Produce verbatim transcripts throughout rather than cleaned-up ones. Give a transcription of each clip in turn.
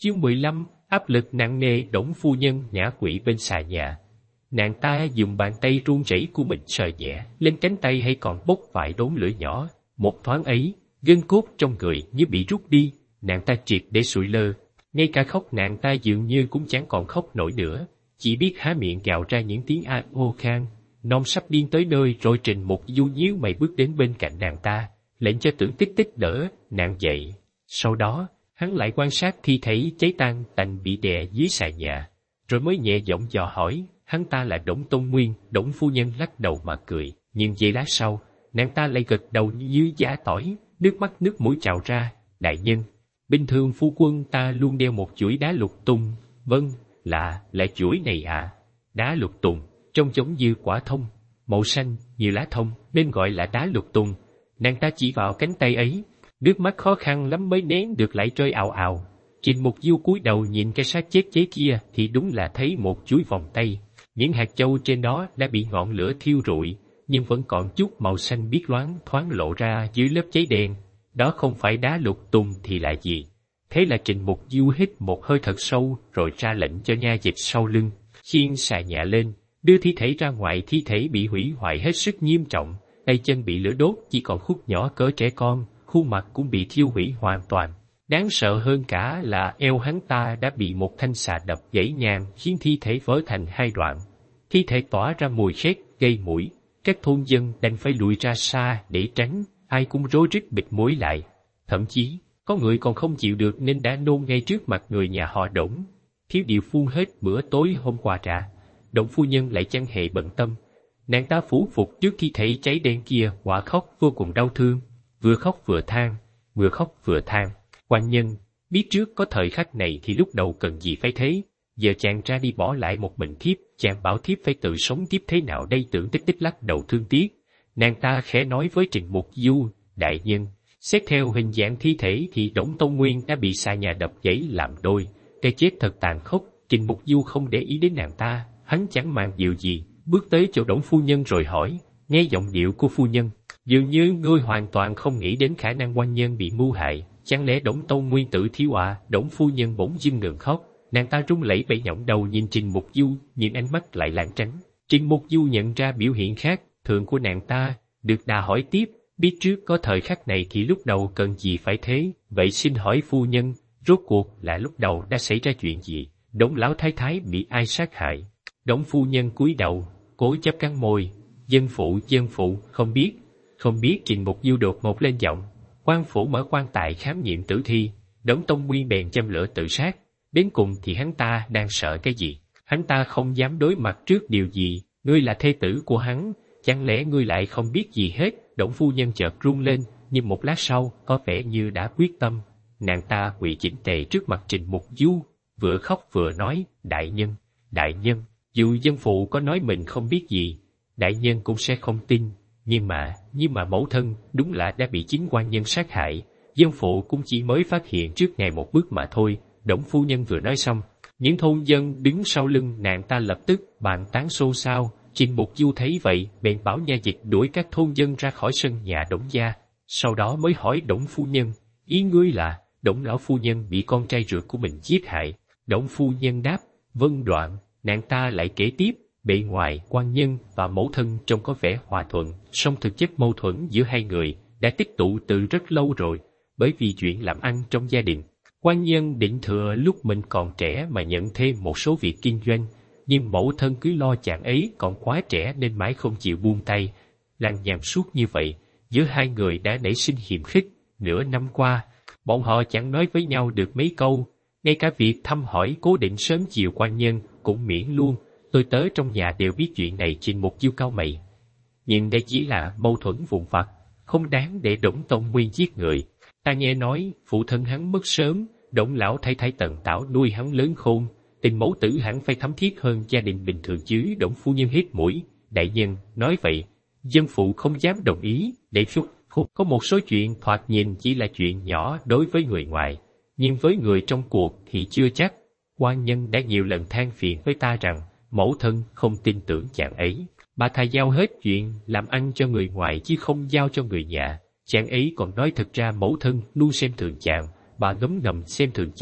Chương mười lăm, áp lực nặng nề. Đổng phu nhân ngã quỵ bên xà nhà. Nàng ta dùng bàn tay run rẩy của mình sờ nhẹ lên cánh tay hay còn bốc vài đốm lửa nhỏ. Một thoáng ấy, gân cốt trong người như bị rút đi, nàng ta triệt để sụi lơ. Ngay cả khóc nàng ta dường như cũng chẳng còn khóc nổi nữa, chỉ biết há miệng gào ra những tiếng a ô khan. Non sắp điên tới nơi rồi. Trình Mục Du nhíu mày bước đến bên cạnh nàng ta, lệnh cho Tưởng Tích Tích đỡ nàng dậy. Sau đó, hắn lại quan sát thi thể cháy tan tành bị đè dưới xà nhà, rồi mới nhẹ giọng dò hỏi. Hắn ta là Đổng Tôn Nguyên. Đổng phu nhân lắc đầu mà cười, nhưng giây lát sau, nàng ta lại gật đầu như giả tỏi, nước mắt nước mũi trào ra. Đại nhân, bình thường phu quân ta luôn đeo một chuỗi đá lục tùng. Vâng, là, là chuỗi này ạ. À. Đá lục tùng, trông giống như quả thông, màu xanh như lá thông, nên gọi là đá lục tùng. Nàng ta chỉ vào cánh tay ấy, nước mắt khó khăn lắm mới nén được lại rơi ào ào. Trình Mục Du cúi đầu nhìn cái xác chết cháy kia thì đúng là thấy một chuỗi vòng tay. Những hạt châu trên đó đã bị ngọn lửa thiêu rụi, nhưng vẫn còn chút màu xanh biếc loáng thoáng lộ ra dưới lớp cháy đen. Đó không phải đá lục tùng thì là gì? Thế là Trình Mục Du hít một hơi thật sâu rồi ra lệnh cho nha dịch sau lưng khiêng xà nhà lên, đưa thi thể ra ngoài. Thi thể bị hủy hoại hết sức nghiêm trọng, tay chân bị lửa đốt chỉ còn khúc nhỏ cỡ trẻ con, khuôn mặt cũng bị thiêu hủy hoàn toàn. Đáng sợ hơn cả là eo hắn ta đã bị một thanh xà đập gãy nhang, khiến thi thể vỡ thành hai đoạn. Thi thể tỏa ra mùi khét gây mũi, các thôn dân đành phải lùi ra xa để tránh, ai cũng rối rít bịt mũi lại. Thậm chí, có người còn không chịu được nên đã nôn ngay trước mặt người nhà họ Đổng. Thiếu điều phun hết bữa tối hôm qua ra. Đổng phu nhân lại chẳng hề bận tâm. Nàng ta phủ phục trước thi thể cháy đen kia, quả khóc vô cùng đau thương, vừa khóc vừa than, vừa khóc vừa than. Quan nhân, biết trước có thời khắc này thì lúc đầu cần gì phải thế, giờ chàng ra đi bỏ lại một mình thiếp, chàng bảo thiếp phải tự sống tiếp thế nào đây? Tưởng Tích Tích lắc đầu thương tiếc. Nàng ta khẽ nói với Trình Mục Du, đại nhân, xét theo hình dạng thi thể thì Đổng Tôn Nguyên đã bị xà nhà đập gãy làm đôi, cái chết thật tàn khốc. Trình Mục Du không để ý đến nàng ta, hắn chẳng màng điều gì, bước tới chỗ Đổng phu nhân rồi hỏi, nghe giọng điệu của phu nhân, dường như ngươi hoàn toàn không nghĩ đến khả năng quan nhân bị mưu hại, chẳng lẽ Đổng Tôn Nguyên tử thiếu à? Đổng phu nhân bỗng dưng ngừng khóc, nàng ta run lẩy bẩy nhõng đầu nhìn Trình Mục Du, nhìn ánh mắt lại lảng tránh. Trình Mục Du nhận ra biểu hiện khác thường của nàng ta, được đà hỏi tiếp, biết trước có thời khắc này thì lúc đầu cần gì phải thế, vậy xin hỏi phu nhân, rốt cuộc là lúc đầu đã xảy ra chuyện gì? Đổng lão thái thái bị ai sát hại? Đổng phu nhân cúi đầu, cố chấp cắn môi, dân phụ dân phụ không biết, không biết. Trình Mục Du đột ngột lên giọng, quan phủ mở quan tài khám nghiệm tử thi, Đổng Tôn Nguyên bèn châm lửa tự sát. Đến cùng thì hắn ta đang sợ cái gì? Hắn ta không dám đối mặt trước điều gì. Ngươi là thê tử của hắn, chẳng lẽ ngươi lại không biết gì hết? Đổng phu nhân chợt run lên, nhưng một lát sau có vẻ như đã quyết tâm. Nàng ta quỳ chỉnh tề trước mặt Trình Mục Du, vừa khóc vừa nói, đại nhân, đại nhân, dù dân phụ có nói mình không biết gì, đại nhân cũng sẽ không tin. Nhưng mà, nhưng mà mẫu thân đúng là đã bị chính quan nhân sát hại, dân phụ cũng chỉ mới phát hiện trước ngày một bước mà thôi. Đổng phu nhân vừa nói xong, những thôn dân đứng sau lưng nàng ta lập tức bàn tán xôn xao. Trình Mục Du thấy vậy, bèn bảo nha dịch đuổi các thôn dân ra khỏi sân nhà Đổng gia. Sau đó mới hỏi Đổng phu nhân, ý ngươi là Đổng lão phu nhân bị con trai ruột của mình giết hại? Đổng phu nhân đáp, vâng. Đoạn, nàng ta lại kể tiếp, bề ngoài quan nhân và mẫu thân trông có vẻ hòa thuận, song thực chất mâu thuẫn giữa hai người đã tích tụ từ rất lâu rồi, bởi vì chuyện làm ăn trong gia đình. Quan nhân định thừa lúc mình còn trẻ mà nhận thêm một số việc kinh doanh, nhưng mẫu thân cứ lo chàng ấy còn quá trẻ nên mãi không chịu buông tay. Lằng nhằng suốt như vậy, giữa hai người đã nảy sinh hiềm khích. Nửa năm qua, bọn họ chẳng nói với nhau được mấy câu, ngay cả việc thăm hỏi cố định sớm chiều quan nhân cũng miễn luôn. Tôi tớ trong nhà đều biết chuyện này. Trình Mục Du cau mày, nhưng đây chỉ là mâu thuẫn vụn vặt, không đáng để Đổng Tôn Nguyên giết người. Ta nghe nói phụ thân hắn mất sớm, Đổng lão thái thái tần tảo nuôi hắn lớn khôn, tình mẫu tử hẳn phải thấm thiết hơn gia đình bình thường chứ. Đổng phu nhân hít mũi, đại nhân nói vậy, dân phụ không dám đồng ý. Để phúc, có một số chuyện thoạt nhìn chỉ là chuyện nhỏ đối với người ngoài, nhưng với người trong cuộc thì chưa chắc. Quan nhân đã nhiều lần than phiền với ta rằng mẫu thân không tin tưởng chàng ấy, bà thà giao hết chuyện làm ăn cho người ngoài chứ không giao cho người nhà. Chàng ấy còn nói thực ra mẫu thân luôn xem thường chàng, bà ngấm ngầm xem thường chàng.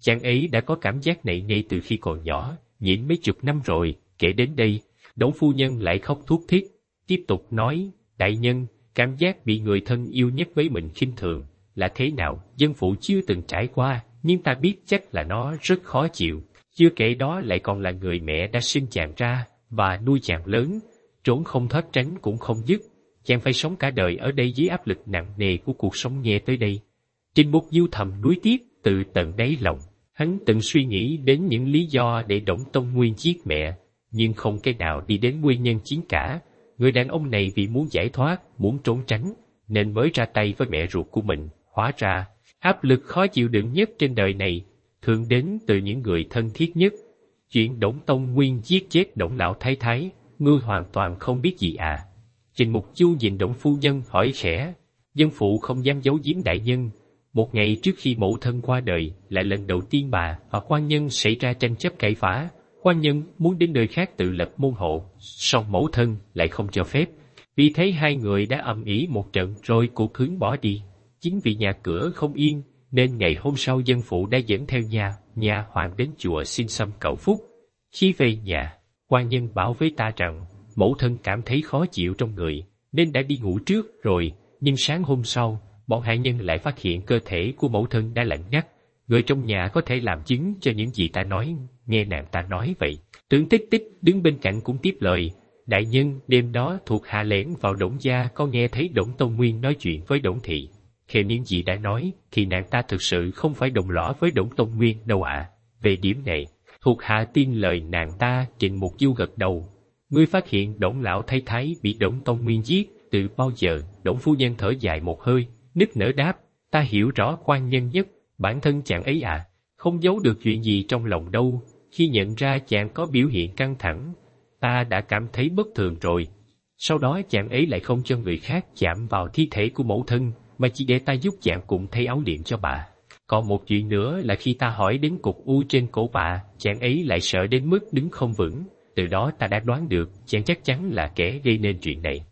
Chàng ấy đã có cảm giác này ngay từ khi còn nhỏ, nhịn mấy chục năm rồi. Kể đến đây, Đổng phu nhân lại khóc thút thít, tiếp tục nói, đại nhân, cảm giác bị người thân yêu nhất với mình khinh thường là thế nào, dân phụ chưa từng trải qua, nhưng ta biết chắc là nó rất khó chịu. Chưa kể đó lại còn là người mẹ đã sinh chàng ra và nuôi chàng lớn, trốn không thoát tránh cũng không dứt. Chàng phải sống cả đời ở đây dưới áp lực nặng nề của cuộc sống nghe tới đây. Trình Mục Du thầm nuối tiếc từ tận đáy lòng. Hắn từng suy nghĩ đến những lý do để Đổng Tông Nguyên giết mẹ, nhưng không cái nào đi đến nguyên nhân chính cả. Người đàn ông này vì muốn giải thoát, muốn trốn tránh, nên mới ra tay với mẹ ruột của mình. Hóa ra, áp lực khó chịu đựng nhất trên đời này thường đến từ những người thân thiết nhất. Chuyện Đổng Tông Nguyên giết chết Đổng lão thái thái, ngươi hoàn toàn không biết gì à? Trình Mục Du nhìn Đổng phu nhân hỏi khẽ. Dân phụ không dám giấu giếm đại nhân. Một ngày trước khi mẫu thân qua đời là lần đầu tiên bà và quan nhân xảy ra tranh chấp cãi vã. Quan nhân muốn đến nơi khác tự lập môn hộ, song mẫu thân lại không cho phép. Vì thế hai người đã ầm ĩ một trận rồi cuộc hướng bỏ đi. Chính vì nhà cửa không yên, nên ngày hôm sau dân phụ đã dẫn theo nhà, nhà hoàng đến chùa xin xăm cầu phúc. Khi về nhà, quan nhân bảo với ta rằng mẫu thân cảm thấy khó chịu trong người, nên đã đi ngủ trước rồi, nhưng sáng hôm sau, bọn hạ nhân lại phát hiện cơ thể của mẫu thân đã lạnh ngắt. Người trong nhà có thể làm chứng cho những gì ta nói, nghe nàng ta nói vậy. Tưởng Tích Tích đứng bên cạnh cũng tiếp lời, đại nhân, đêm đó thuộc hạ lẻn vào Đổng gia có nghe thấy Đổng Tông Nguyên nói chuyện với Đổng thị. Theo những gì đã nói, thì nàng ta thực sự không phải đồng lõa với Đổng Tông Nguyên đâu ạ. À. Về điểm này, thuộc hạ tin lời nàng ta. Trình Mục Du gật đầu. Ngươi phát hiện Đổng lão thái thái bị Đổng Tông Nguyên giết từ bao giờ? Đổng phu nhân thở dài một hơi, nức nở đáp, ta hiểu rõ quan nhân nhất, bản thân chàng ấy à, không giấu được chuyện gì trong lòng đâu. Khi nhận ra chàng có biểu hiện căng thẳng, ta đã cảm thấy bất thường rồi. Sau đó chàng ấy lại không cho người khác chạm vào thi thể của mẫu thân, mà chỉ để ta giúp chàng cùng thay áo liệm cho bà. Còn một chuyện nữa là khi ta hỏi đến cục u trên cổ bà, chàng ấy lại sợ đến mức đứng không vững. Từ đó ta đã đoán được chàng chắc chắn là kẻ gây nên chuyện này.